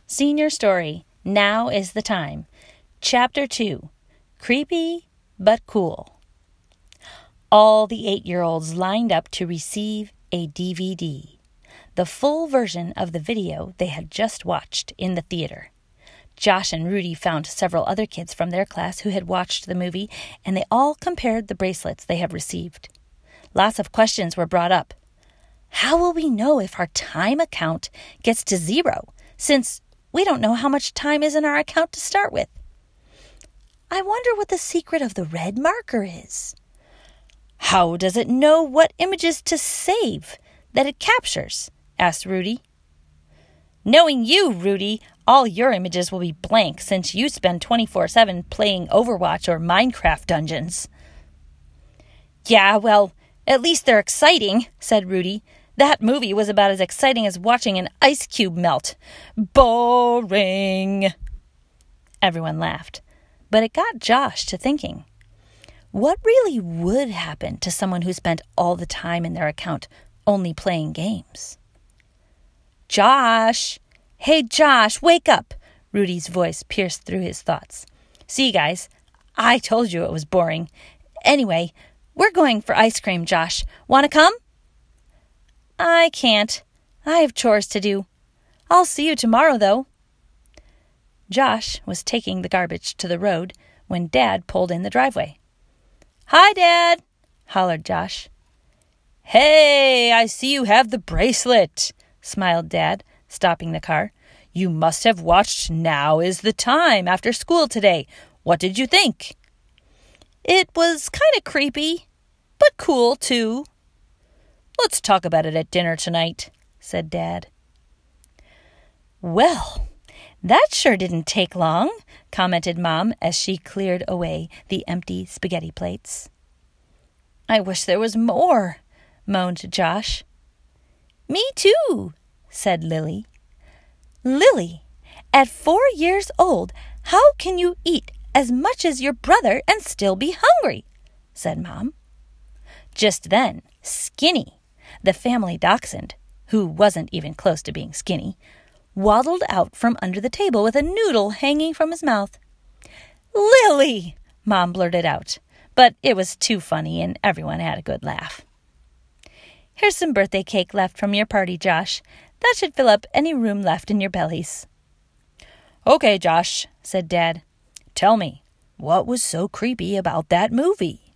Senior Story, Now is the Time. Chapter 2, Creepy but Cool. All the 8-year-olds lined up to receive a DVD, the full version of the video they had just watched in the theater. Josh and Rudy found several other kids from their class who had watched the movie, and they all compared the bracelets they had received. Lots of questions were brought up. How will we know if our time account gets to 0, since we don't know how much time is in our account to start with? I wonder what the secret of the red marker is. How does it know what images to save that it captures? Asked Rudy. Knowing you, Rudy, all your images will be blank since you spend 24/7 playing Overwatch or Minecraft dungeons. Yeah, well, at least they're exciting, said Rudy. That movie was about as exciting as watching an ice cube melt. Boring. Everyone laughed, but it got Josh to thinking. What really would happen to someone who spent all the time in their account only playing games? Josh! Hey, Josh, wake up! Rudy's voice pierced through his thoughts. See, guys, I told you it was boring. Anyway, we're going for ice cream, Josh. Want to come? I can't. I have chores to do. I'll see you tomorrow, though. Josh was taking the garbage to the road when Dad pulled in the driveway. Hi, Dad, hollered Josh. Hey, I see you have the bracelet, smiled Dad, stopping the car. You must have watched Now is the Time after school today. What did you think? It was kind of creepy, but cool, too. Let's talk about it at dinner tonight, said Dad. Well, that sure didn't take long, commented Mom as she cleared away the empty spaghetti plates. I wish there was more, moaned Josh. Me too, said Lily. Lily, at 4 years old, how can you eat as much as your brother and still be hungry? Said Mom. Just then, Skinny, the family dachshund, who wasn't even close to being skinny, waddled out from under the table with a noodle hanging from his mouth. Lily! Mom blurted out, but it was too funny and everyone had a good laugh. Here's some birthday cake left from your party, Josh. That should fill up any room left in your bellies. Okay, Josh, said Dad. Tell me, what was so creepy about that movie?